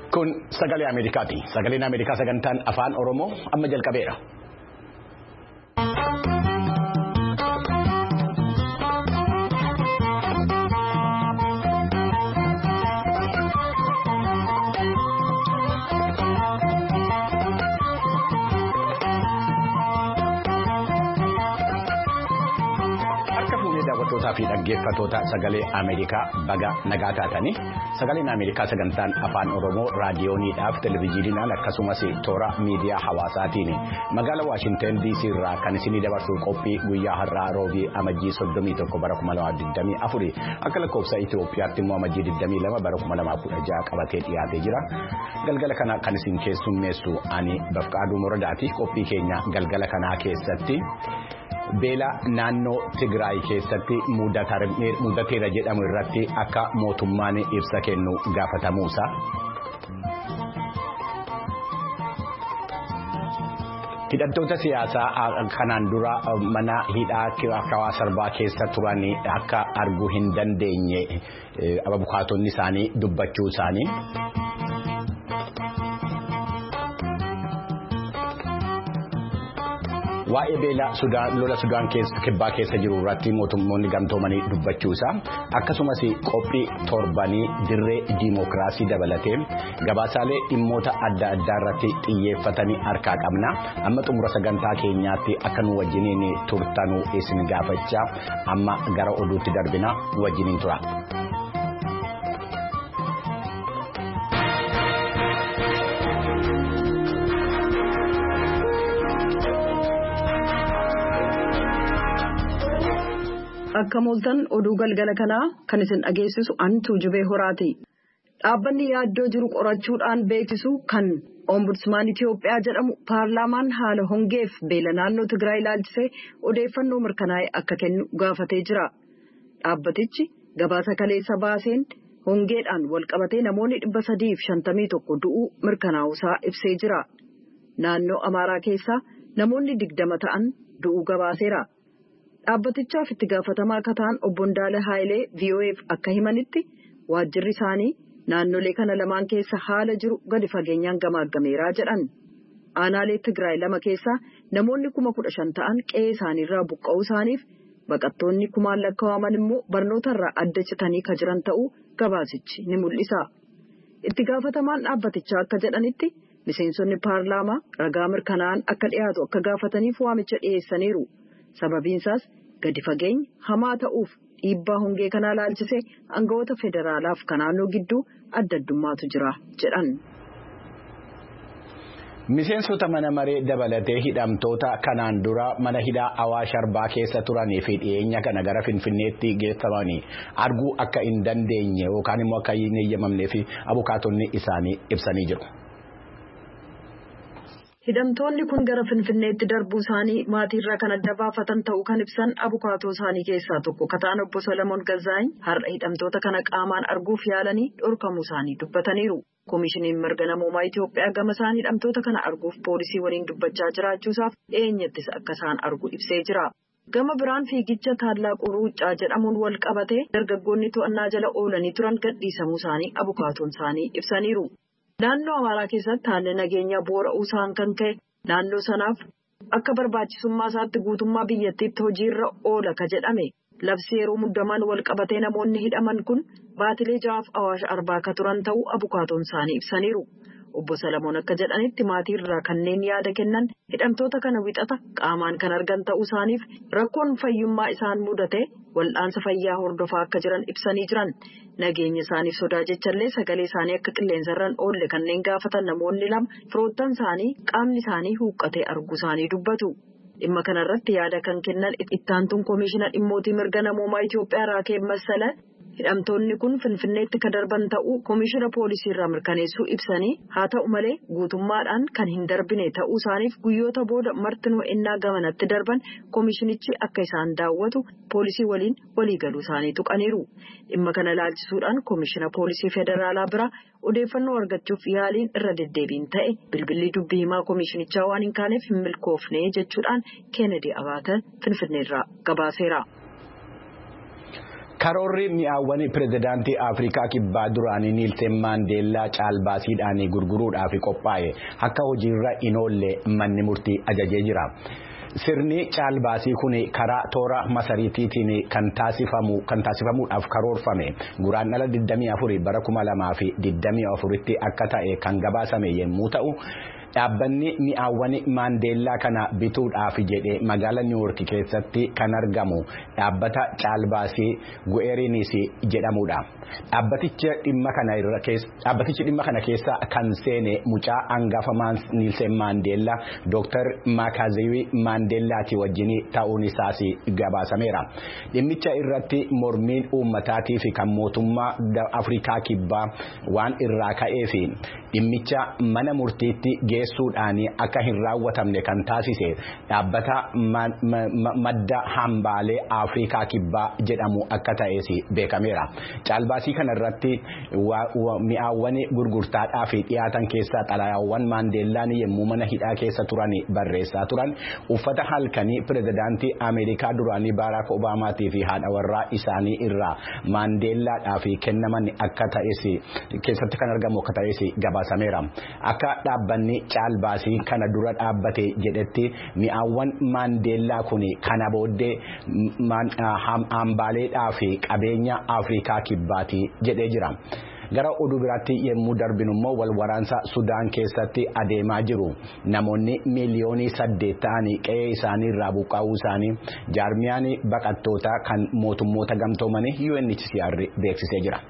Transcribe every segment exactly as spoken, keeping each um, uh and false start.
Kun sagalee Ameerikaati. Sagaleen Ameerikaa sagantaan afaan Oromoo amma jalqabeera. Fi dhaggeeffattoota sagalee Ameerikaa baga nagaa taatanii sagaleen Ameerikaa sagantaan afaan Oromoo raadiyooniidhaaf televezyiiniidhaan akkasumas toora miidiyaa hawaasaatiin magaalaa Waashinten D C irraa kan isinii dabarsu qophii guyyaa har'aa roobii amajjii soddomii tokko bara kuma lamaa digdamii afurii akka lakkoofsa Itoophiyaatti immoo amajjii digdamii lama bara kuma lamaa kudha jaha qabatee dhiyaatee jira. Galgala kana kan isin keessummeessu ani Bafqaaduu Moradaati. Qophii keenya galgala kanaa keessatti beela naannoo Tigraay keessatti mudateera jedhamu irratti akka mootummaan ibsa kennu gaafatamuusa. Hidhattoota siyaasaa kanaan dura mana hidhaa Hawaa Sarbaa keessa turan akka arguu hin dandeenye abukaatonni isaanii dubbachuu isaanii. Waa'ee beela lola Sudaan kibbaa keessa jiru irratti mootummoonni gamtoomanii dubbachuusaa akkasumas qophii torbanii dirree diimokiraasii dabalatee gabaasaalee dhimmoota adda addaa irratti xiyyeeffatanii harkaa qabna. Amma xumura sagantaa keenyaatti akka nu wajjiniin turtanuu isin gaafachaa amma gara oduutti darbina nu wajjiniin tura. Akka mooltan oduu galgala kanaa kan isin dhageessisu antu jubee horaati. Dhaabbanni yaaddoo jiru qorachuudhaan beeksisu kan Ombudsman Itiyoophiyaa jedhamu paarlaamaan haala hongeef beela naannoo Tigraay ilaalchisee odeeffannoo mirkanaa'e akka kennu gaafatee jira. Dhaabbatichi gabaasa kaleessa baaseen hongeedhaan walqabatee namoonni dhibba sadii fi shantamii tokko du'uu mirkanaa'uusaa ibsee jira. Naannoo Amaaraa keessaa namoonni digdama ta'an du'uu gabaaseera. Dhaabbatichaaf itti gaafatamaa akka ta'an obbo Ndaala Haayilee V O F akka himanitti waajjirri isaanii naannolee kana lamaan keessa haala jiru gadi fageenyaan gamaaggameeraa jedhan. Aanaalee Tigraay lama keessaa namoonni kuma kudha shan ta'an qe'ee isaaniirraa buqqa'uu isaaniif baqattoonni kumaan lakkaa'aman immoo barnootarraa adda citanii kan jiran ta'uu gabaasichi ni mul'isa. Itti gaafatamaan dhaabbatichaa akka jedhanitti miseensonni paarlaamaa ragaa mirkanaa'an akka dhiyaatu akka gaafataniif waamicha dhiyeessaniiru. Sababiinsaas gadi fageenya hamaa ta'uuf dhiibbaa hongee kanaa ilaalchisee aangawoota federaalaaf kan naannoo gidduu adda addummaatu jira jedhan. Miseensota mana maree dabalatee hidhamtoota kanaan dura mana hidhaa Awaash Arbaa keessa turanii fi dhiyeenya kana gara Finfinneetti geeffamanii arguu akka hin dandeenye yookaan immoo akka hin eeyyamamnee fi abukaatonni isaanii ibsanii jiru. Hidhamtoonni kun gara Finfinneetti darbuu isaanii maatiirraa kan adda baafatan ta'uu kan ibsan abukaatoo isaanii keessaa tokko kataan obbo Salamoon Gazaany har'a hidhamtoota kana qaamaan arguuf yaalanii dhorkamuu isaanii dubbataniiru. Koomishiniin mirga namoomaa Itiyoophiyaa gama isaanii hidhamtoota kana arguuf poolisii waliin dubbachaa jiraachuusaaf dhiyeenyattis akka isaan argu ibsee jira. Gama biraan fiigicha Tallaaquu Ruuccaa jedhamuun wal qabatee dargaggoonni to'annaa jala oolanii turan gadhiisamuu isaanii abukaatoon isaanii ibsaniiru. Naannoo Amaaraa keessatti haalli nageenyaa boora'uu isaan kan ka'e naannoo sanaaf akka barbaachisummaa isaatti guutummaa biyyattiitti hojiirra oola ka jedhame labsi yeroo muddamaan wal qabatee namoonni hidhaman kun baatilee ja'aaf Awaash Arbaa ka turan ta'uu abukaatoon isaanii ibsaniiru. Obbo Salamoon akka jedhanitti maatiirraa kanneen yaada kennan hidhamtoota kana wixata qaamaan kan argan ta'uu isaaniif rakkoon fayyummaa isaan mudate wal'aansa fayyaa hordofaa akka jiran ibsanii jiran. Nageenya isaaniif sodaa jechallee sagalee isaanii akka qilleensarraan oolle kanneen gaafatan namoonni lama firoottan isaanii qaamni isaanii huuqqatee arguu isaanii dubbatu. Dhimma kanarratti yaada kan kennan ittaantuun koomishina dhimmootii mirga namoomaa Itiyoophiyaa Raakeen Massala hidhamtoonni kun Finfinneetti ka darban ta'uu koomishina poolisiirraa mirkaneessuu ibsanii haa ta'u malee guutummaadhaan kan hin darbine ta'uu isaaniif guyyoota booda martinuu ennaa gamanatti darban koomishinichi akka isaan daawwatu poolisii waliin waliigaluu isaanii tuqaniiru. Dhimma kana ilaalchisuudhaan koomishina poolisii federaalaa biraa odeeffannoo argachuuf yaaliin irra deddeebiin ta'e bilbilli dubbii himaa koomishinichaa waan hin kaaneef hin milkoofne jechuudhaan Kennedy Abaata Finfinneerraa gabaaseera. Karoorri mi'aawwan pirezidaantii Afrikaa kibbaa duraanii Niilsen Maandeellaa caalbaasiidhaan gurguruudhaaf qophaa'e akka hojiirra hin oolle manni murtii ajajee jira. Sirni caalbaasii kun karaa toora masariitiitiin kan taasifamu kan taasifamuudhaaf karoorfame guraandhala digdamii afur bara kuma lamaa fi digdamii afuritti akka ta'e kan gabaasame yommuu ta'u. Dhaabbanni mi'aawwan Maandeellaa kana bituudhaaf jedhee magaalaa Niiwuork keessatti kan argamu dhaabbata caalbaasii Gu'eeriinis jedhamudha. Dhaabbatichi dhimma kana irra keessa dhaabbatichi dhimma kana keessa kan seene mucaa hangafa Niilsen Maandeellaa Dooktar Maakazeewii Maandeellaati wajjin ta'uun isaas gabaasameera. Dhimmicha irratti mormiin uummataatii fi kan mootummaa Afrikaa kibbaa waan irraa ka'eef dhimmicha mana murtiitti geessuudhaan akka hin raawwatamne kan taasise dhaabbata madda hambaalee Afrikaa kibbaa jedhamu akka ta'es beekameera. Caalbaasii kana irratti mi'aawwan gurgurtaadhaaf dhiyaatan keessaa xalayaawwan Maandeellaan yommuu mana hidhaa keessa turan barreessaa turan uffata halkanii pirezidaantii Ameerikaa duraanii Baaraak Obaamaatii fi haadha warraa isaanii irraa Maandeellaadhaaf kennaman akka ta'es keessatti kan argamu akka ta'es gabaasameera. Akka dhaabbanni caalbaasii kana dura dhaabbate jedhetti mi'aawwan Maandeellaa kun kana booddee hambaaleedhaa fi qabeenya Afrikaa kibbaati jedhee jira. Gara oduu biraatti yommuu darbinu immoo wal waraansa Sudaan keessatti adeemaa jiru. Namoonni miiliyoonii saddeet ta'anii qe'ee isaanii irraa buqqaa'uu isaanii jaarmiyaan baqattootaa kan mootummoota gamtoomanii U N H C R beeksisee jira.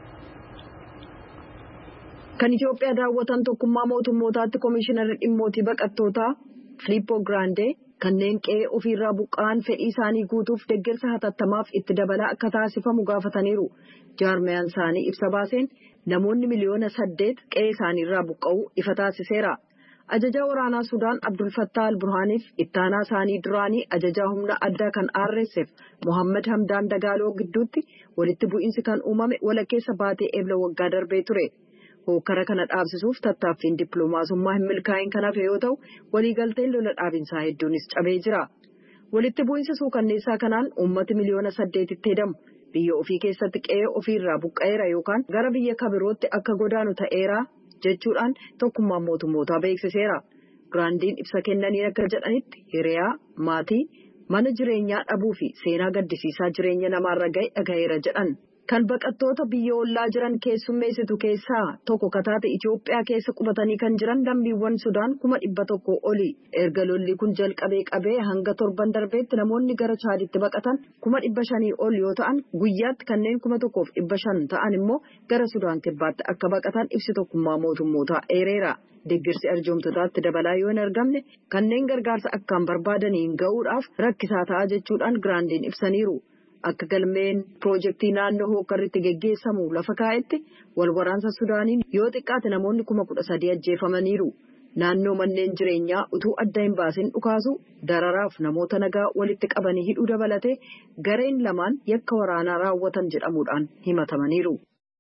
Kan Itoophiyaa daawwatan tokkummaa mootummootaatti Komishinarri Dhimmootii Baqattootaa Filippo Giraandee kanneen qe'ee ofiirraa buqqa'an fedhii isaanii guutuuf deeggarsa hatattamaaf itti dabalaa akka taasifamu gaafataniiru. Jaarmiyaan isaanii ibsa baaseen namoonni miliyoona saddeet qe'ee isaaniirraa buqqa'uu ifa taasiseera. Ajajaa waraanaa Sudaan Abdul Fattah al-Burhaaniif ittaanaa isaanii duraanii ajajaa humna addaa kan R S F Mohammad Hamdaan Dagaaloo gidduutti walitti bu'iinsi kan uumame walakkeessa baatee eebla waggaa darbee ture. Hokkara kana dhaabsisuuf tattaaffiin dippiloomaasummaa hin milkaa'in kan hafe yoo ta'u waliigalteen lola dhaabinsaa hedduunis cabee jira. Walitti bu'iinsa suukanneessaa kanaan uummati miliyoona saddeetitti hedamu biyya ofii keessatti qe'ee ofiirraa buqqa'eera yookaan gara biyya kabirootti akka godaanu ta'eera jechuudhaan tokkummaan mootummootaa beeksiseera. Giraandiin ibsa kennanii akka jedhanitti hiriyaa maatii mana jireenyaa dhabuu fi seenaa gaddisiisaa jireenya namaarra ga'e dhagaheera jedhan. Kan baqattoota biyya ollaa jiran keessummeessitu keessaa tokko kataate Itoophiyaa keessa qubatanii kan jiran lammiiwwan Sudaan kuma dhibba tokko oli. Erga lolli kun jalqabee qabee hanga torban darbeetti namoonni gara Chaaditti baqatan kuma dhibba shanii ol yoo ta'an guyyaatti kanneen kuma tokkoof dhibba shan ta'an immoo gara Sudaan kibbaatti akka baqatan ibsi tokkummaa mootummootaa eereera. Deeggarsi arjoomtotaatti dabalaa yoo hin argamne kanneen gargaarsa akkaan barbaadaniin ga'uudhaaf rakkisaa ta'a jechuudhaan Giraandiin ibsaniiru. Akka galmeen piroojeektii naannoo hookarritti geggeessamu lafa kaa'etti wal waraansa Sudaaniin yoo xiqqaate namoonni kuma kudha sadii ajjeefamaniiru. Naannoo manneen jireenyaa utuu adda hin baasin dhukaasu dararaaf namoota nagaa walitti qabanii hidhuu dabalatee gareen lamaan yakka waraanaa raawwatan jedhamuudhaan himatamaniiru.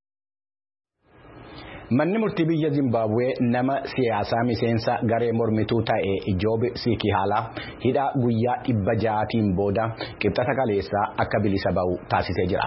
Manni murtii biyya Zimbabwee nama siyaasaa miseensa garee mormituu ta'e Joob Sikihalaa hidhaa guyyaa dhibba ja'aatiin booda qibxata kaleessaa akka bilisa ba'u taasisee jira.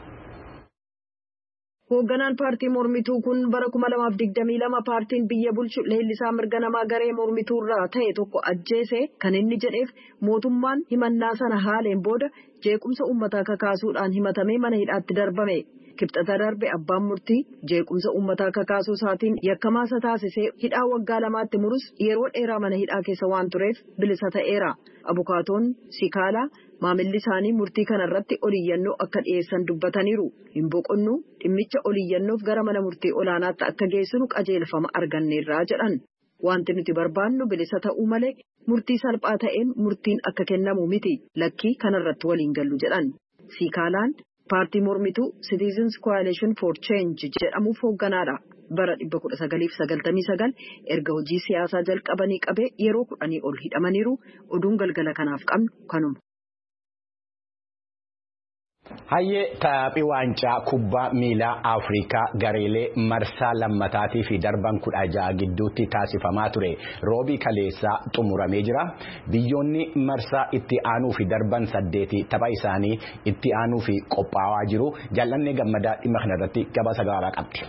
Hoogganaan paartii mormituu kun bara kuma lamaaf digdamii lama paartiin biyya bulchu leellisaa mirga namaa garee mormituurraa ta'e tokko ajjeese kan inni jedheef mootummaan himannaa sana haaleen booda jeequmsa uummataa kakaasuudhaan himatamee mana hidhaatti darbame. Kibxata darbe abbaan murtii jeequmsa uummataa kakaasuu isaatiin yakkamaasa taasisee hidhaa waggaa lamaatti murus yeroo dheeraa mana hidhaa keessa waan tureef bilisa ta'eera. Abukaatoon Sikaalaa maamilli isaanii murtii kanarratti oliyyannoo akka dhiyeessan dubbataniiru. Hin boqonnuu dhimmicha oliyyannoof gara mana murtii olaanaatti akka geessinu qajeelfama arganneerraa jedhan. Wanti nuti barbaannu bilisa ta'uu malee murtii salphaa ta'een murtiin akka kennamu miti lakkii kanarratti waliin gallu jedhan. Sikaalaan paartii mormituu Citizens Coalition for Change jedhamuuf hoogganaadha. Bara dhibba kudha sagaliif sagaltamii sagal erga hojii siyaasaa jalqabanii qabee yeroo kudhanii ol hidhamaniiru. Oduun galgala kanaaf qabnu kanuma. Hayyee taphii waancaa kubbaa miilaa Afrikaa gareelee marsaa lammataatii fi darban kudha ja'a gidduutti taasifamaa ture roobii kaleessaa xumuramee jira. Biyyoonni marsaa itti aanuu fi darban saddeeti tapha isaanii itti aanuu fi qophaa'aa jiru. Jaalannee Gammadaa dhimma kanarratti gabaasa gaarii qabdi.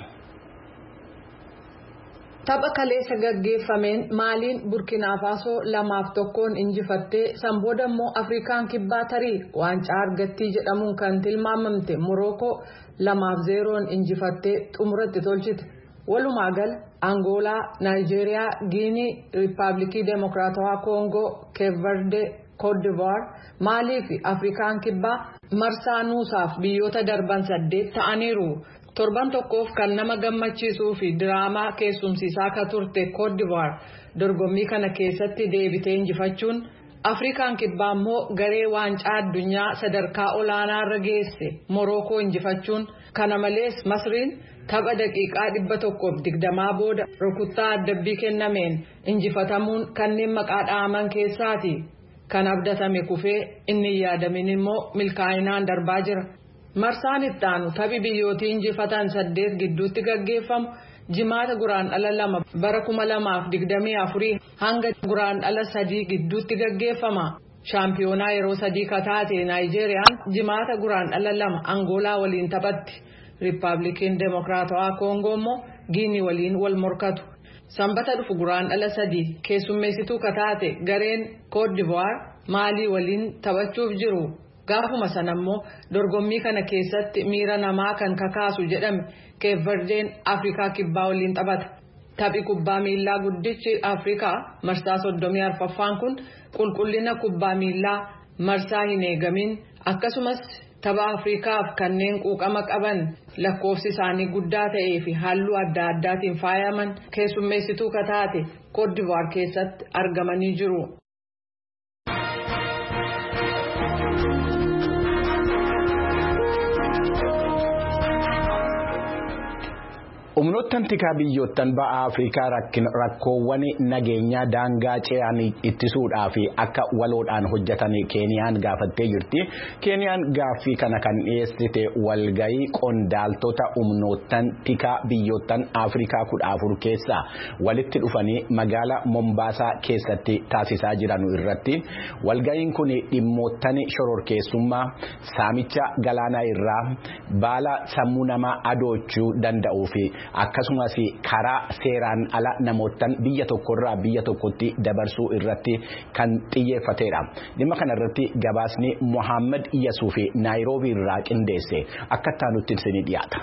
Tapha kaleessa gaggeeffameen Maaliin Burkina Faso lamaaf tokkoon injifattee sanbooda immoo Afrikaan kibbaa tarii waancaa argattii jedhamuun kan tilmaamamte Morookoo lamaaf zeeroon injifattee xumuratti tolchite. Walumaa gala Angoolaa, Naayijeeriyaa, Giinii, Riippaabilikii Demokiraatawaa Koongoo, Keeverde, Koodivuwaar, Maalii fi Afrikaan kibbaa marsaa nuusaaf biyyoota darban saddeet ta'aniiru. Torban tokkoof kan nama gammachiisuu fi diraamaa keessumsiisaa ka turte Koodivuwaar dorgommii kana keessatti deebitee injifachuun Afrikaan kibbaa immoo garee waancaa addunyaa sadarkaa olaanaarra geesse Morookoo injifachuun kana malees Masriin tapha daqiiqaa dhibba tokkoof digdamaa booda rukuttaa addabbii kennameen injifatamuun kanneen maqaa dha'aman keessaati. Kan abdatame kufee inni yaadamin immoo milkaa'inaan darbaa jira. Marsaan itti aanu taphi biyyootii injifatan saddeet gidduutti gaggeeffamu jimaata guraandhala lama bara kuma lamaaf digdamii afurii hanga guraandhala sadii gidduutti gaggeeffama. Shaampiyoonaa yeroo sadii kataate Naayijeeriyaan jimaata guraandhala lama Angoolaa waliin taphatti. Riippaabilikiin Demokiraatawaa Koongoo immoo Giinii waliin wal morkatu. Sanbata dhufu guraandhala sadii keessummeessituu kataate gareen Koodivuwaar Maalii waliin taphachuuf jiru. Gaafuma sana immoo dorgommii kana keessatti miira namaa kan kakaasu jedhame Keeverdeen Afrikaa kibbaa waliin taphata. Taphi kubbaa miilaa guddichi Afrikaa marsaa soddomii arfaffaan kun qulqullina kubbaa miilaa marsaa hin eegamin akkasumas tapha Afrikaaf kanneen quuqama qaban lakkoofsi isaanii guddaa ta'ee fi halluu adda addaatiin faayaman keessummeessituu kataate Koodivuwaar keessatti argamanii jiru. Humnoottan tikaa biyyoottan ba'a Afrikaa rakkoowwan nageenyaa daangaa ce'an ittisuudhaa fi akka waloodhaan hojjetan Keeniyaan gaafattee jirti. Keeniyaan gaaffii kana kan dhiyeessite walgayii qondaaltota humnoottan tikaa biyyoottan Afrikaa kudha afur keessaa walitti dhufanii magaala Mombaasaa keessatti taasisaa jiran irratti. Walgayiin kun dhimmoottan shororkeessummaa saamicha galaanaa irraa baala sammuu namaa adoochuu danda'uu fi akkasumas karaa seeraan ala namootaan biyya tokkorraa biyya tokkotti dabarsuu irratti kan xiyyeeffatedha. Dhimma kana irratti gabaasni Muhammad Iyasuu fi Naayiroobii irraa qindeesse akka nutti ibsanii dhiyaata.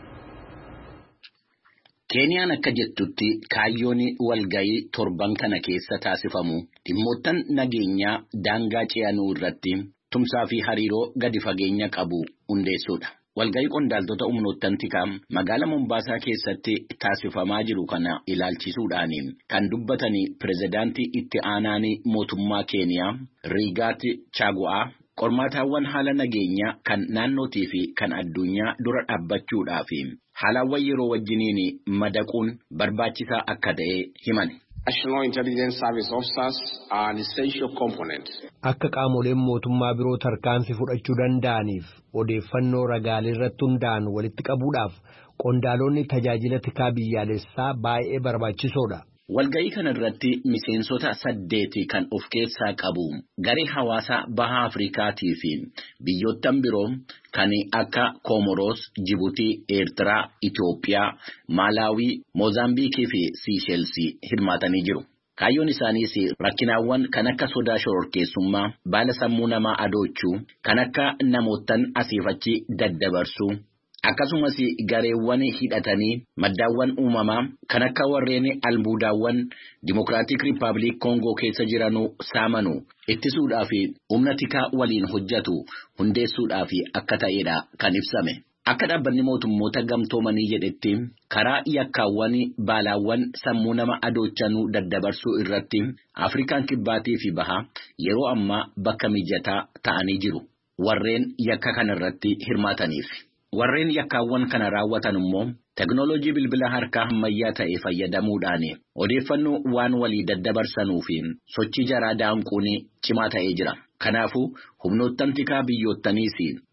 Keeniyaan akka jettutti kaayyoon walgayii torban kana keessa taasifamu dhimmoottan nageenyaa daangaa ce'anuu irratti tumsaa fi hariiroo gadi fageenya qabu hundeessuudha. Walgayii qondaaltota humnoottan tikaa magaala Mombaasaa keessatti taasifamaa jiru kana ilaalchisuudhaan kan dubbatanii pirezidaantii itti aanaanii mootummaa Keeniyaa Rigaati Gachagua qormaataawwan haala nageenyaa kan naannootii fi kan addunyaa dura dhaabbachuudhaa fi haalawwan yeroo wajjiniin madaquun barbaachisaa akka ta'e himan. National Intelligence Service officers are an essential component. Akka qaamoleen mootummaa biroo tarkaanfii fudhachuu danda'aniif odeeffannoo ragaalee irratti hundaa'an walitti qabuudhaaf qondaalonni tajaajila tikaa biyyaalessaa baay'ee barbaachisoodha. Walgayii kana irratti miseensota saddeeti kan of keessaa qabu garee hawaasaa baha Afrikaatii fi biyyoottan biroo kan akka Komoros, Jibuutii, Eertiraa, Itoophiyaa, Maalaawii, Moozaambiikii fi Siisheelsii hirmaatanii jiru. Kaayyoon isaaniis rakkinaawwan kan akka sodaa shororkeessummaa, baala sammuu namaa adoochuu, kan akka namoottan asiifachi daddabarsuu, akkasumas gareewwan hidhatanii maddaawwan uumamaa kan akka warreen albuudaawwan Dimokiraatik Riippaabilik Koongoo keessa jiranuu saamanuu ittisuudhaa fi humna tikaa waliin hojjetu hundeessuudhaaf akka ta'edha kan ibsame. Akka dhaabbanni mootummoota gamtoomanii jedhetti karaa yakkaawwan baalaawwan sammuu nama adoochanuu daddabarsuu irratti Afrikaan kibbaatii fi baha yeroo ammaa bakka mijataa ta'anii jiru warreen yakka kanarratti hirmaataniif. Warreen yakkaawwan kana raawwatan immoo teknooloojii bilbila harkaa ammayyaa ta'e fayyadamuudhaan odeeffannoo waan walii daddabarsanuu fi sochii jaraa daanquun cimaa ta'ee jira. Kanaafuu humnoottan tikaa biyyoottaniis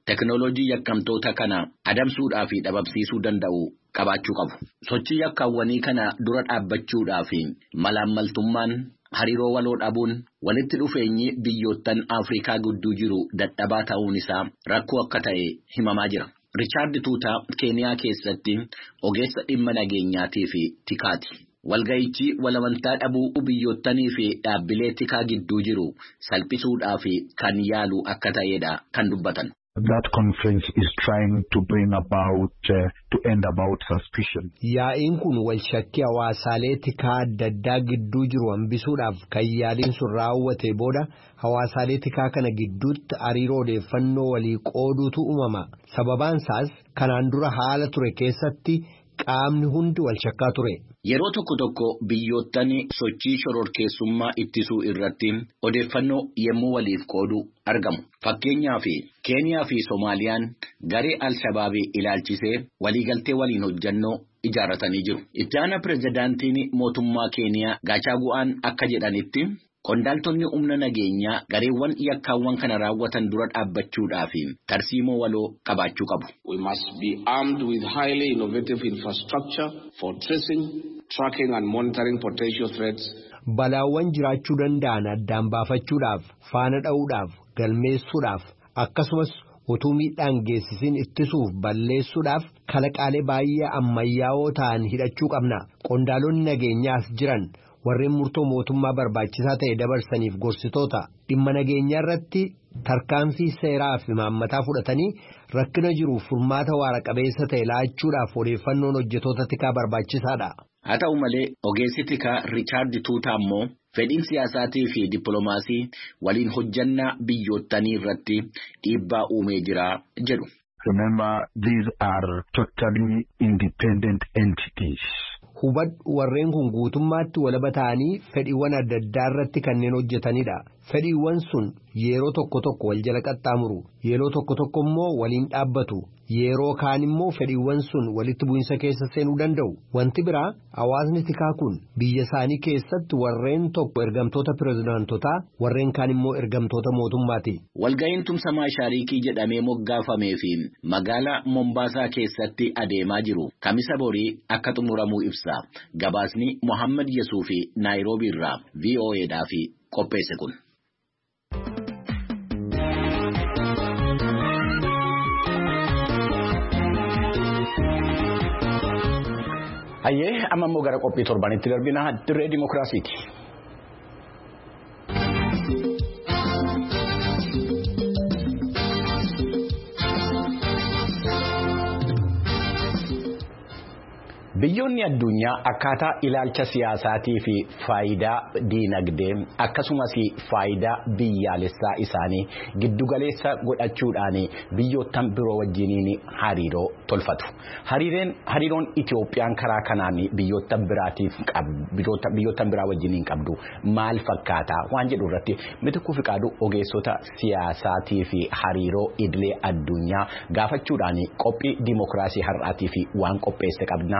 teknooloojii yakkamtoota kana adamsuudhaa fi dhabamsiisuu danda'u qabaachuu qabu. Sochii yakkaawwanii kana dura dhaabbachuudhaa fi malaammaltummaan hariiroo waloo dhabuun walitti dhufeenyi biyyoottan Afrikaa gidduu jiru dadhabaa ta'uun isaa rakkoo akka ta'e himamaa jira. Riichaard Tuutaa Keeniyaa keessatti ogeessa dhimma nageenyaatii fi tikaati. Walga'ichi walamantaa dhabuu biyyootanii fi dhaabbilee tikaa gidduu jiru salphisuudhaa fi kan yaalu akka ta'edha kan dubbatan. That conference is trying to bring about, uh, to end about suspicion. Yaa'iin kun wal shakkii hawaasaalee tikaa adda addaa gidduu jiru hambisuudhaaf kan yaaliin sun raawwate booda hawaasaalee tikaa kana gidduutti hariiroo odeeffannoo walii qooduutu uumama. Sababaan isaas kanaan dura haala ture keessatti qaamni hundi wal shakkaa ture. Yeroo tokko tokko biyyoottan sochii shororkeessummaa ittisuu irratti odeeffannoo yemmuu waliif qoodu argamu. Fakkeenyaaf Keeniyaa fi Soomaaliyaan garee Al-Shabaabii ilaalchisee waliigaltee waliin hojjannoo ijaarratanii jiru. Itti aanaa pirezidaantiin mootummaa Keeniyaa Gachagua akka jedhanitti qondaaltonni humna nageenyaa gareewwan yakkaawwan kana raawwatan dura dhaabbachuudhaaf tarsiimoo waloo qabaachuu qabu. We must be armed with highly innovative infrastructure for tracing, tracking and monitoring potential threats. Balaawwan jiraachuu danda'an addaan baafachuudhaaf, faana dha'uudhaaf, galmeessuudhaaf, akkasumas utuu miidhaan geessisiin ittisuuf balleessuudhaaf kalaqaalee baay'ee ammayyaa'oo ta'an hidhachuu qabna. Qondaalonni nageenyaas jiran warreen murtoo mootummaa barbaachisaa ta'e dabarsaniif gorsitoota dhimma nageenyaa irratti tarkaanfii seeraa fi imaammataa fudhatanii rakkina jiruuf furmaata waara qabeessa ta'e laachuudhaaf odeeffannoon hojjetoota tikaa barbaachisaadha. Haa ta'u malee ogeessi tikaa Riichaard Tuutaa immoo fedhiin siyaasaatii fi dippiloomaasii waliin hojjannaa biyyoottanii irratti dhiibbaa uumee jira jedhu. Remember, these are totally independent entities. Hubadhu warreen kun guutummaatti walaba ta'anii fedhiiwwan adda addaa irratti kanneen hojjetanidha. Fedhiiwwan sun yeroo tokko tokko wal jala qaxxaamuru, yeroo tokko tokko immoo waliin dhaabbatu, yeroo kaan immoo fedhiiwwan sun walitti bu'insa keessa seenuu danda'u. Wanti biraa hawaasni tikaa kun biyya isaanii keessatti warreen tokko ergamtoota pirezidaantotaa, warreen kaan immoo ergamtoota mootummaati. Walga'iin tumsa maashaariikii jedhamee moggaafamee fi magaalaa Mombaasaa keessatti adeemaa jiru kamisa borii akka xumuramuu ibsa. Gabaasni Mohammad Yesuufi Naayiroobii irraa V O Eedhaaf qopheesse kun. Hayyee amma immoo gara qophii torbanitti darbina dirree dimookiraasiiti. Biyyoonni addunyaa akkaataa ilaalcha siyaasaatii fi faayidaa diinagdee akkasumas faayidaa biyyaalessaa isaanii giddugaleessa godhachuudhaan biyyoottan biroo wajjiniin hariiroo tolfatu. Hariireen hariiroon Itoophiyaan karaa kanaan biyyoottan biraatiif biyyoottan biraa wajjiniin qabdu maal fakkaata waan jedhu irratti Mitikkuu Fiqaaduu ogeessota siyaasaatii fi hariiroo idilee addunyaa gaafachuudhaan qophii dimookiraasii har'aatii fi waan qopheesse qabna.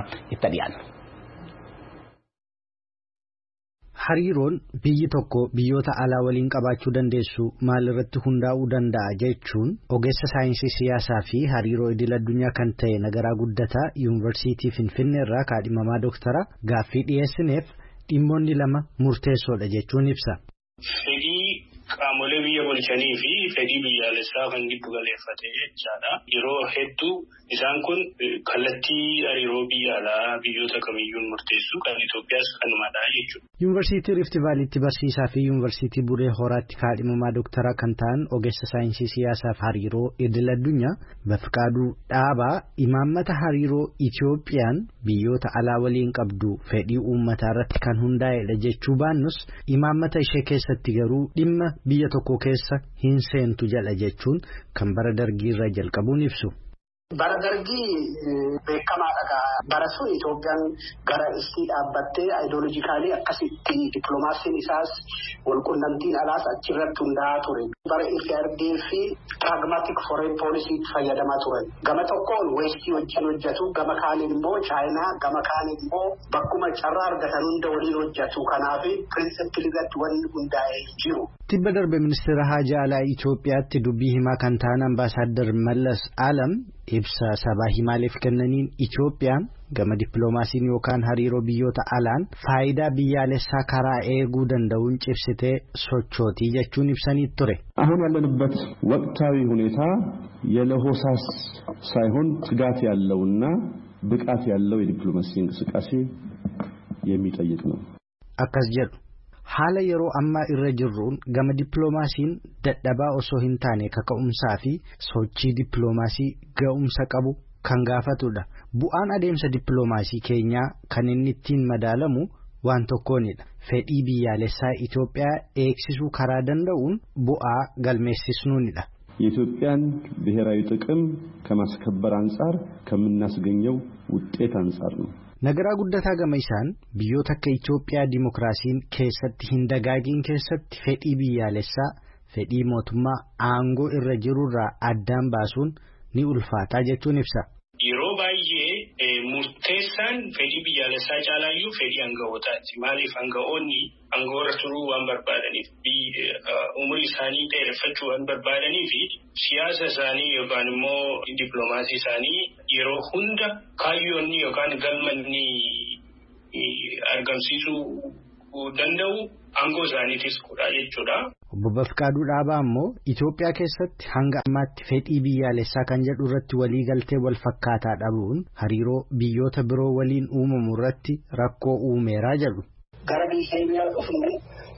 Hariiroon biyyi tokko biyyoota alaa waliin qabaachuu dandeessu maal irratti hundaa'uu danda'a jechuun ogeessa saayinsii siyaasaa fi hariiroo idil addunyaa kan ta'e Nagaraa Guddataa Yuunivarsiitii Finfinnee irraa kaadhimamaa Dooktara gaaffii dhiyeessineef dhimmoonni lama murteessoodha jechuun ibsa. Qaamolee biyya bulchanii fi fedhii biyyaalessaa kan giddu galeeffate jechaadha. Yeroo hedduu isaan kun kallattii hariiroo biyya alaa biyyoota kamiyyuun murteessu kan Itoophiyaas kanumadha jechuudha. Yuunivarsiitii Rift Vaaliitti barsiisaa fi Yuunivarsiitii Buree Horaatti kaadhimamaa Dooktara kan ta'an ogeessa saayinsii siyaasaa fi hariiroo idil addunyaa Bafiqaaduu Dhaabaa imaammata hariiroo Itoophiyaan biyyoota alaa waliin qabdu fedhii uummataa irratti kan hundaa'edha jechuu baannus imaammata ishee keessatti garuu dhimma biyya tokko keessa hin seentu jala jechuun kan bara dargii irraa jalqabuun ibsu. Bara dargii beekamaadha. Bara sun Itoophiyaan gara istii dhaabbattee ideolojikaalii akkasitti dippiloomaasiin isaas walqunnamtiin alaas achirratti hundaa'aa ture. Bara F R D fi pragmatic foreign policy fayyadamaa turan. Gama tokkoon weestii wajjin hojjetu, gama kaaniin immoo chaayinaa, gama kaaniin immoo bakkuma carraa argatan hunda waliin hojjetu. Kanaaf pirinsipilii irratti wanni hundaa'ee jiru. Tibba darbe ministeera haajaa alaa Itoophiyaatti dubbii himaa kan ta'an ambaasaadder Mallas Alam ibsa sabaa himaaleef kennaniin Itoophiyaan gama dippiloomaasiin yookaan hariiroo biyyoota alaan faayidaa biyyaalessaa karaa eeguu danda'uun cibsitee sochootii jechuun ibsanii ture. አሁን ያለንበት ወቅታዊ ሁኔታ የለሆሳስ ሳይሆን ትጋት ያለውና ብቃት ያለው የዲፕሎማሲ እንቅስቃሴ የሚጠይቅ ነው። akkas jedhu haala yeroo ammaa irra jirruun gama dippiloomaasiin dadhabaa osoo hin taane kaka'umsaa fi sochii dippiloomaasii ga'umsa qabu kan gaafatudha. Bu'aan adeemsa dippiloomaasii keenyaa kan inni ittiin madaalamu waan tokkoonidha. Fedhii biyyaalessaa Itoophiyaa eegsisuu karaa danda'uun bu'aa galmeessisnuunidha. የኢትዮጵያን ብሔራዊ ጥቅም ከማስከበር አንፃር ከምናስገኘው ውጤት አንፃር ነው። Nagaraa guddataa gama isaan biyyoota akka Itoophiyaa dimokiraasiin keessatti hin dagaagin keessatti fedhii biyyaalessaa fedhii mootummaa aangoo irra jirurraa addaan baasuun ni ulfaataa jechuun ibsa. Yeroo baay'ee murteessaan fedhii biyyaalessaa caalaayyuu fedhii aanga'ootaati. Maaliif aanga'oonni aangoorra turuu waan barbaadaniif umurii isaanii dheereffachuu waan barbaadaniif siyaasa isaanii yookaan immoo dippiloomaasii isaanii yeroo hunda kaayyoonni yookaan galmanni argamsiisuu danda'u aangoo isaaniitis kudha jechuudha. Obbo Bafqaaduu Dhaabaa immoo Itoophiyaa keessatti hanga ammaatti fedhii biyyaalessaa kan jedhu irratti walii galtee wal fakkaataa dhabuun hariiroo biyyoota biroo waliin uumamu irratti rakkoo uumeeraa jedhu. Gara biyya dhufnu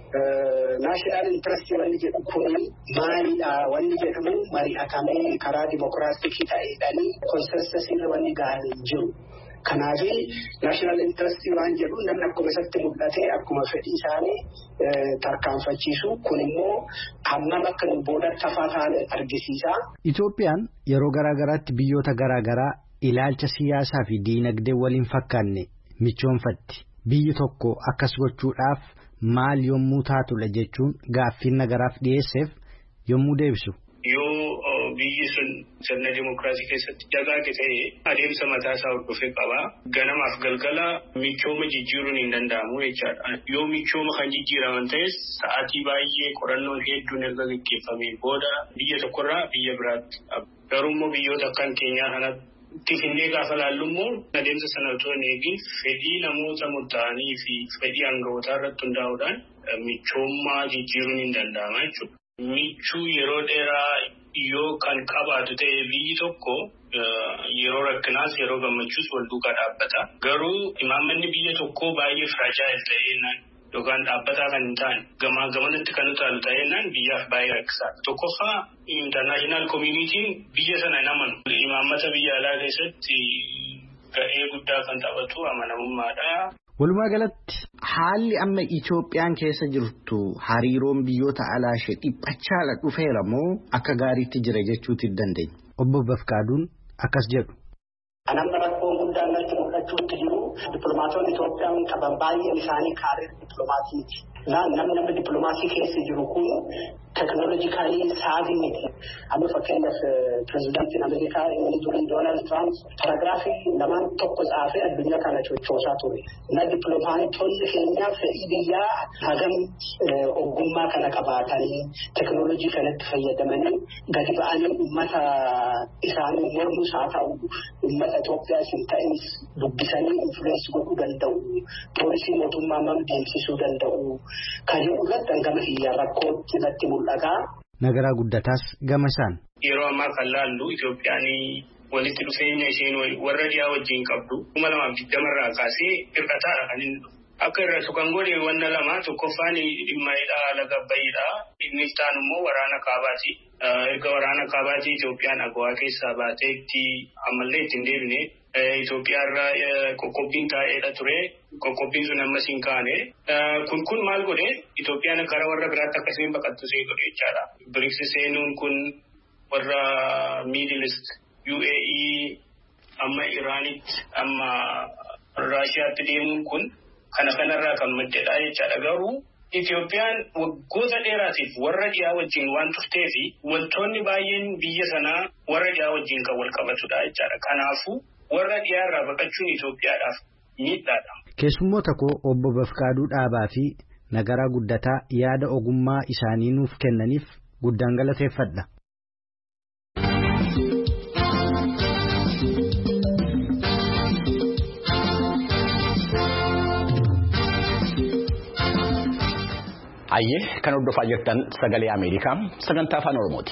naashinaal intirestii wanni jedhu kun maalidha wanni jedhu mari'atamee karaa dimokiraasii ta'eedhaan konsensasii wanni gahaan jiru. Kanaaf naashinaal intirestii waan jedhu namni akkuma isatti mul'ate akkuma fedhii isaanii tarkaanfachiisu kun immoo hammam akka nu booda tafaa ta'an argisiisa. Itoophiyaan yeroo garaagaraatti biyyoota garaagaraa ilaalcha siyaasaa fi diinagdee waliin fakkaanne michoonfatti. Biyyi tokko akkas gochuudhaaf maal yommuu taatudha jechuun gaaffiin nagaraaf dhiyeesseef yommuu deebisu. Yoo biyyi sun sirna dimokiraasii keessatti dagaage ta'e adeemsa mataa isaa hordofee qaba. Ganamaaf galgala michooma jijjiiruun hin danda'amu jechaadha. Yoo michooma kan jijjiiraman ta'es sa'aatii baay'ee qorannoon hedduun erga gaggeeffamee booda biyya tokkorraa biyya biraatti. Garuu immoo biyyoota akkan keenyaa kanatti Tiffindee gaafa laallu immoo adeemsa sana otoo hin eegin fedhii namoota murtaa'anii fi fedhii aanga'ootaa irratti hundaa'uudhaan michoommaa jijjiiruun hin danda'ama jechuudha. Michuu yeroo dheeraa yoo kan qabaatu ta'e biyyi tokko yeroo rakkinaas yeroo gammachuus wal duukaa dhaabbata. Garuu imaammanni biyya tokkoo baay'ee firajaayil ta'ee yookaan dhaabbataa kan hin taane gamaa gamanatti kan utaalu ta'ennaan biyyaaf baay'ee rakkisaa. Tokkoffaa intarnaashinaal koomiinitiin biyya sana hin amanu. Imaammata biyya alaa keessatti ga'ee guddaa kan taphatu amanamummaadha. Walumaa galatti haalli amma Itoophiyaan keessa jirtu hariiroon biyyoota alaa ishee dhiphachaa dhufeera moo akka gaariitti jira jechuutti dandeenya. Obbo Bafqaaduun akkas jedhu. Anamma rakkoo guddaan natti mul'achuutti jiru dippiloomaatonni Itoophiyaan qaban baay'een isaanii kaareer dippiloomaasiiti. Namni namni dippiloomaasii keessa jiru kun teknoolojikaalii saavii miti. Amma fakkeenyaaf pirezidaantiin Ameerikaa inni durii Doonaald Tiraamp paraagiraafii lamaan tokko tsaafee addunyaa kana coccoosaa ture. Na dippiloomaatonni keenyaa fedhii biyyaa hagam ogummaa kana qabaatanii teknoolojii kanatti fayyadamanii gadi ba'anii uummata isaanii mormuus haa ta'u uummata Itoophiyaas hin ta'in dubbisanii influensi godhuu danda'u. Poolisii mootummaa mam deemsisuu danda'u. Kan jedhu irratti gama hiyyaa rakkoo irratti mul'ata. Nagaraa guddataas gama isaan. Yeroo ammaa kan laallu Itoophiyaan walitti dhufeenya isheen warra dhiyaa wajjin qabdu kuma lamaaf digdama irraa kaasee hir'ataadha kan inni dhufu. Akka irratti kan godhe wanna lama tokkoffaan dhimma laga Abbayyiidha. Inni isaan immoo waraana kaabaati. Erga waraana kaabaati Itoophiyaan agawaa keessaa baateetti ammallee ittiin deebine. Itoophiyaa irraa qoqqobbiin taa'eedha ture. Qoqqobbiin sun ammas hin kaane. Kun kun maal godhe Itoophiyaan gara warra biraatti akkasiin baqattu see godhe jechaadha. Biriiksi seenuun kun warra Middle East U A E amma Iraanitti amma Raashiyaatti deemuun kun kana kanarraa kan maddeedha jechaadha. Garuu Itoophiyaan waggoota dheeraatiif warra dhiyaa wajjin waan turtee fi wantoonni baay'een biyya sanaa warra dhiyaa wajjin kan wal qabatudha jechaadha. Kanaafuu warra dhiyaarraa baqachuun Itoophiyaadhaaf miidhaadha. Keessummoota koo obbo Bafqaaduu Dhaabaa fi Nagaraa Guddataa yaada ogummaa isaanii nuuf kennaniif guddaan galateeffadha. Ayyee kan hordofaa jirtan sagalee Ameerikaa sagantaa afaan Oromooti.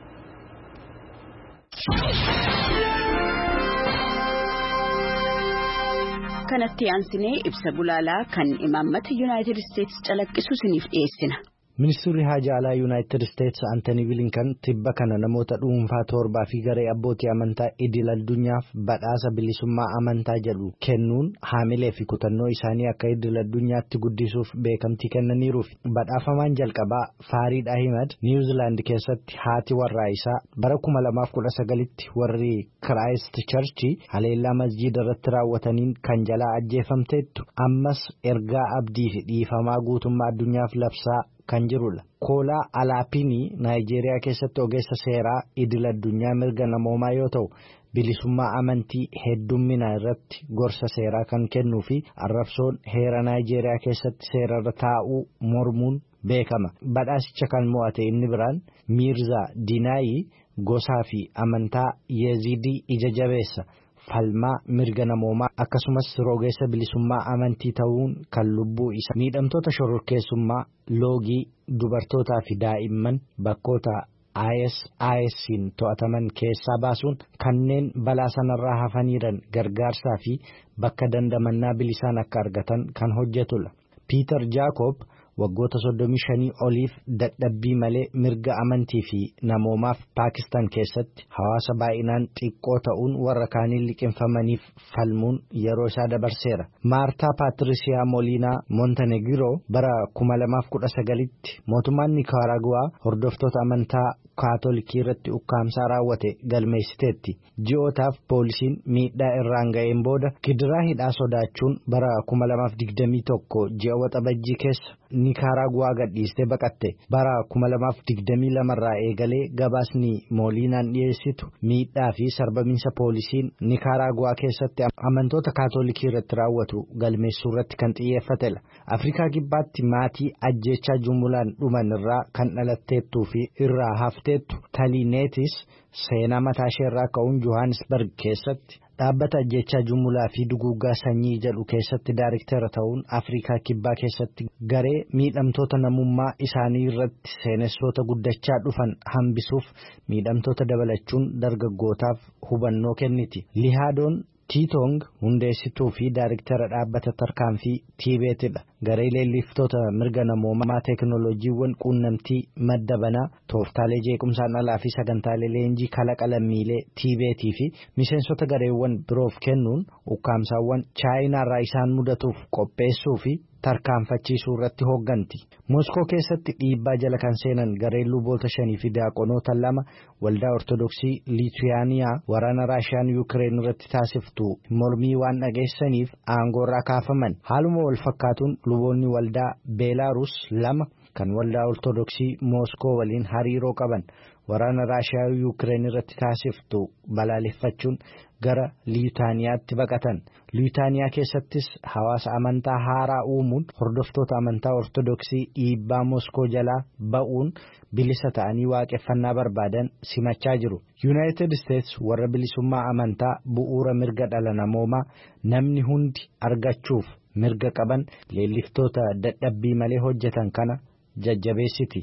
Kanatti aansinee ibsa bulaalaa kan imaammata United States calaqqisu isiniif dhiyeessina. Ministeerri Haajaa Alaa United States Anthony Blinken tibba kana namoota dhuunfaa torbaa fi garee abbootii amantaa idil addunyaaf badhaasa bilisummaa amantaa jedhu kennuun haamilee fi kutannoo isaanii akka idil addunyaatti guddisuuf beekamtii kennaniiruuf. Badhaafamaan jalqabaa Fariid Ahmed Niwuziilaand keessatti haati warraa isaa bara kuma lamaaf kudha sagalitti warri Christ Church haleellaa masjiida irratti raawwataniin kan jalaa ajjeefamteettu ammas ergaa abdii fi dhiifamaa guutummaa addunyaaf labsaa kan jirudha. Koolaa Alaapinii Naayijeeriyaa keessatti ogeessa seeraa idil addunyaa mirga namoomaa yoo ta'u bilisummaa amantii heddumminaa irratti gorsa seeraa kan kennuu fi arrabsoon heera Naayijeeriyaa keessatti seerarra taa'uu mormuun beekama. Badhaasicha kan mo'ate inni biraan Miirzaa Diinaayii gosaa fi amantaa Yeezidii ija jabeessa. Falmaa mirga namoomaa akkasumas rogeessa bilisummaa amantii ta'uun kan lubbuu isaa miidhamtoota shororkeessummaa loogii dubartootaa fi daa'imman bakkoota I S I S'in to'ataman keessaa baasuun kanneen balaa sanarraa hafaniiran gargaarsaa fi bakka dandamannaa bilisaan akka argatan kan hojjetudha. Piiter Jaakob waggoota soddomii shanii oliif dadhabbii malee mirga amantii fi namoomaaf Paakistaan keessatti hawaasa baay'inaan xiqqoo ta'uun warra kaaniin liqinfamaniif falmuun yeroo isaa dabarseera. Maartaa Paatirisiyaa Mooliinaa Montenegiroo bara kuma lamaaf kudha sagalitti mootummaan Nikaraaguwaa hordoftoota amantaa kaatolikii irratti ukkaamsaa raawwate galmeessiteetti. Ji'ootaaf poolisiin miidhaa irraan ga'een booda gidiraa hidhaa sodaachuun bara kuma lamaaf digdamii tokko ji'a waxabajjii keessa Nikaraaguwaa gadhiistee baqatte. Bara kuma lamaaf digdamii lamarraa eegalee gabaasni Mooliinaan dhiyeessitu miidhaa fi sarbamiinsa poolisiin Nikaraaguwaa keessatti amantoota kaatolikii irratti raawwatu galmeessuu irratti kan xiyyeeffatedha. Afrikaa Kibbaatti maatii ajjeechaa jumulaan dhuman irraa kan dhalatteettuu fi irraa hafteettu Taliineetis seenaa mataa ishee irraa ka'uun Johannesburg keessatti dhaabbata ajjeechaa jumulaa fi duguuggaa sanyii jedhu keessatti daayirktara ta'uun Afrikaa Kibbaa keessatti garee miidhamtoota namummaa isaanii irratti seenessoota guddachaa dhufan hambisuuf miidhamtoota dabalachuun dargaggootaaf hubannoo kenniti. Lihaadoon Tiitong hundeessituu fi daayirktara dhaabbata tarkaanfii Tiibeetidha. Garee leelliftoota mirga namoomaa teekinooloojiiwwan quunnamtii madda banaa tooftaalee jeequmsaan alaa fi sagantaalee leenjii kalaqa lammiilee Tiibeetii fi miseensota gareewwan biroof kennuun ukkaamsaawwan chaayinaarraa isaan mudatuuf qopheessuu fi tarkaanfachiisuu irratti hoogganti. Moskoo keessatti dhiibbaa jala kan seenan gareen luboota shanii fi daaqonoota lama waldaa ortodoksii Liituyaaniyaa waraana Raashiyaan Yuukireen irratti taasiftu mormii waan dhageessaniif aangoorraa kaafaman. Haaluma wal fakkaatuun luboonni waldaa Beelaaruus lama kan waldaa ortodoksii Moskoo waliin hariiroo qaban waraana Raashiyaa Yuukireen irratti taasiftu balaaleffachuun gara Liituyaaniyaatti baqatan. Liituyaaniyaa keessattis hawaasa amantaa haaraa uumuun hordoftoota amantaa ortodoksii dhiibbaa Moskoo jalaa ba'uun bilisa ta'anii waaqeffannaa barbaadan simachaa jiru. United States warra bilisummaa amantaa bu'uura mirga dhala namoomaa namni hundi argachuuf mirga qaban leelliftoota dadhabbii malee hojjetan kana jajjabeessiti.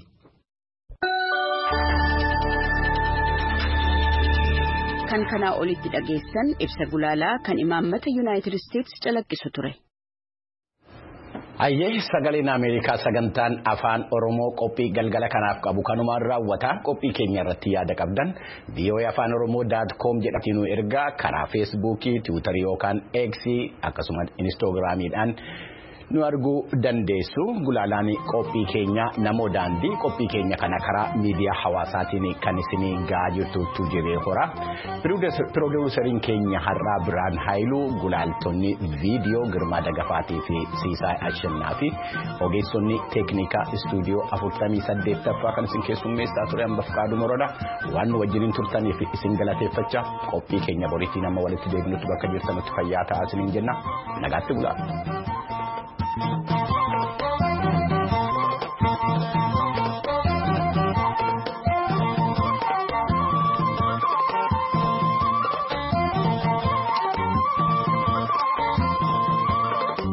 Kan kanaa olitti dhageessan ibsa gulaalaa kan imaammata United States calaqqisu ture. Ayyee sagaleen Ameerikaa sagantaan afaan Oromoo qophii galgala kanaaf qabu kanumaan raawwata. Qophii keenya irratti yaada qabdan v o a afaan oromoo dot com jedhatiin nu ergaa karaa feesbuukii, tiwiitarii yookaan X akkasumas Inistoogiraamiidhaan nu arguu dandeessu. Gulaalaan qophii keenya namoo daandii qophii keenya kana karaa miidiyaa hawaasaatiin kan isinii gahaa jirtu jibee hora. Pirooduuseriin keenya har'aa Biraan Haayiluu, gulaaltonni viidiyoo Girmaa Dagafaatii fi Siisaa Ashannaa fi ogeessonni teeknikaa istuudiyoo afurtamii saddeettaffaa kan isin keessummeessaa ture hamba Fqaaduu Moroodha. Waan wajjiniin turtaniif isin galateeffachaa qophii keenya boriitiin amma walitti deebinutti bakka jirtanutti fayyaa ta'aa isiniin jenna. Nagaatti bulaa.